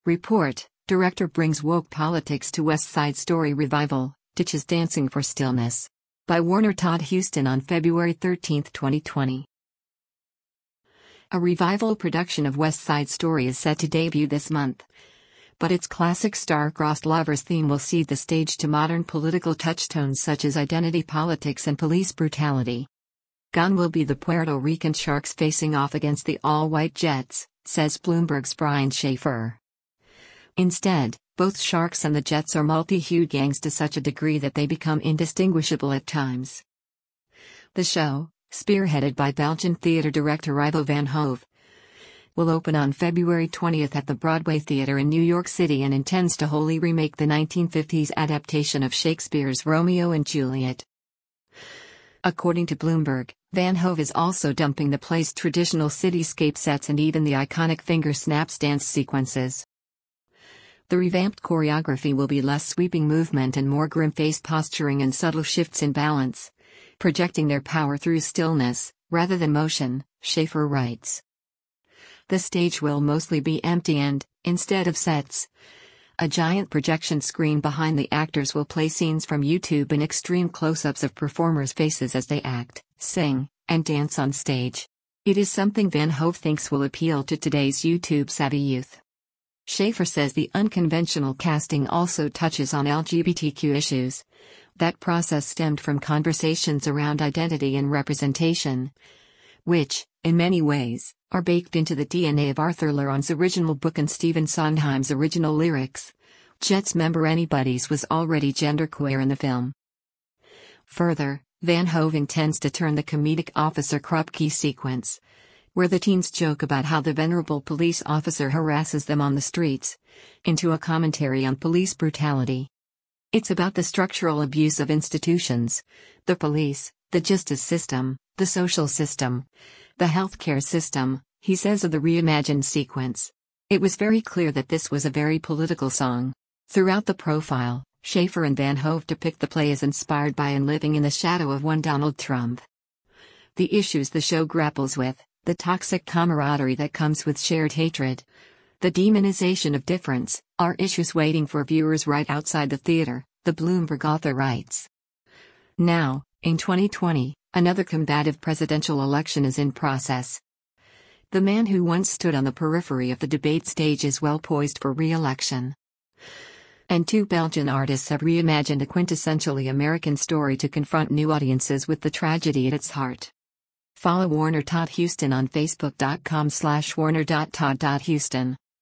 Report, director brings woke politics to West Side Story revival, ditches Dancing for Stillness. By Warner Todd Huston on February 13, 2020. A revival production of West Side Story is set to debut this month. But its classic star-crossed lovers theme will cede the stage to modern political touchstones such as identity politics and police brutality. Gone will be the Puerto Rican Sharks facing off against the all-white Jets, says Bloomberg's Brian Schaefer. Instead, both Sharks and the Jets are multi-hued gangs to such a degree that they become indistinguishable at times. The show, spearheaded by Belgian theater director Ivo van Hove, will open on February 20 at the Broadway Theater in New York City and intends to wholly remake the 1950s adaptation of Shakespeare's Romeo and Juliet. According to Bloomberg, Van Hove is also dumping the play's traditional cityscape sets and even the iconic finger snaps dance sequences. The revamped choreography will be less sweeping movement and more grim-faced posturing and subtle shifts in balance, projecting their power through stillness, rather than motion, Schaefer writes. The stage will mostly be empty and, instead of sets, a giant projection screen behind the actors will play scenes from YouTube and extreme close-ups of performers' faces as they act, sing, and dance on stage. It is something Van Hove thinks will appeal to today's YouTube-savvy youth. Schaefer says the unconventional casting also touches on LGBTQ issues. That process stemmed from conversations around identity and representation, which, in many ways, are baked into the DNA of Arthur Leron's original book and Stephen Sondheim's original lyrics. Jets member Anybody's was already genderqueer in the film. Further, Van Hove intends to turn the comedic Officer Krupke sequence, where the teens joke about how the venerable police officer harasses them on the streets, into a commentary on police brutality. It's about the structural abuse of institutions, the police, the justice system, the social system, the healthcare system, he says of the reimagined sequence. It was very clear that this was a very political song. Throughout the profile, Schaefer and Van Hove depict the play as inspired by and living in the shadow of one Donald Trump. The issues the show grapples with, the toxic camaraderie that comes with shared hatred, the demonization of difference, are issues waiting for viewers right outside the theater, the Bloomberg author writes. Now, in 2020, another combative presidential election is in process. The man who once stood on the periphery of the debate stage is well poised for re-election. And two Belgian artists have reimagined a quintessentially American story to confront new audiences with the tragedy at its heart. Follow Warner Todd Huston on Facebook.com/warner.todd.huston.